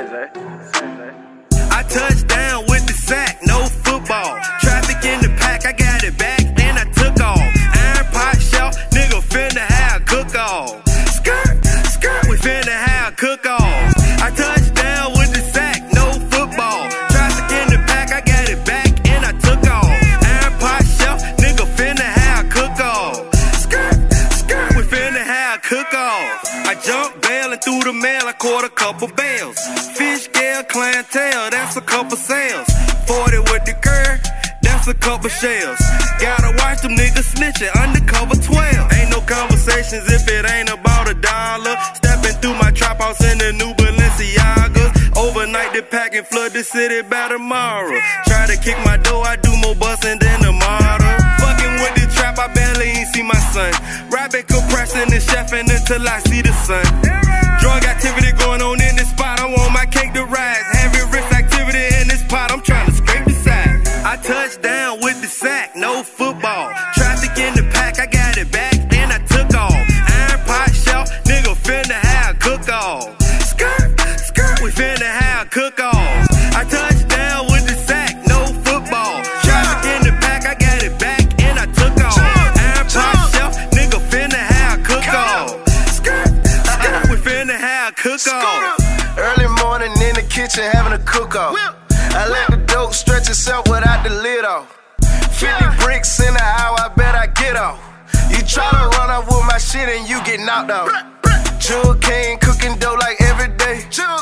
I touched down with the sack, no football. Traffic in the pack, I got it back, and I took off. Iron pot shell, nigga finna have cook-off. Skirt, skirt, we finna have cook-off. I touched down with the sack, no football. Traffic in the pack, I got it back, and I took off. Iron pot shell, nigga finna have cook-off. Skirt, skirt, we finna have cook-off. I jumped bail and through the mail, I caught a couple bails. Fish scale clientele, that's a couple sales. 40 with the curve, that's a couple shells. Gotta watch them niggas snitching, undercover 12. Ain't no conversations if it ain't about $1. Stepping through my trap house in the new Balenciagas. Overnight the pack and flood the city by tomorrow. Try to kick my door, I do more bustin' than the model. Fucking with the trap, I barely ain't see my son. Rapping, compressing, and chefing until I see the sun. Drug activity going on in this spot, I want my cake to rise. Having risk activity in this pot, I'm trying to scrape the side. I touched down with the sack, no football. Traffic in the pack, I got it back, and I took off. Iron pot shell, nigga finna have cook-off. Skirt, skirt, we finna have cook-off. I touched down with the sack, no football. Traffic in the pack, I got it back, and I took off. Iron pot shell, nigga finna have cook-off. Skirt, skirt, we finna have cook-off. Early morning in the kitchen having a cook-off. I let the dope stretch itself without the lid off. 50 bricks in the hour, I bet I get off. You try to run off with my shit and you get knocked off. Jewel King cooking dough like every day.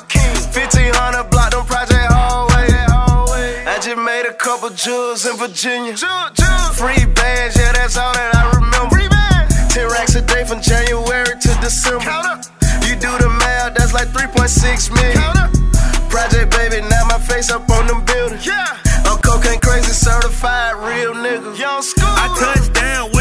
1500 block them project hallway. I just made a couple jewels in Virginia. Free bands, yeah, that's all that I remember. 10 racks a day from January to December. You do the math, that's like 3.6 million. Project baby, now my face up on them buildings. I'm cocaine crazy, certified real nigga. I touched down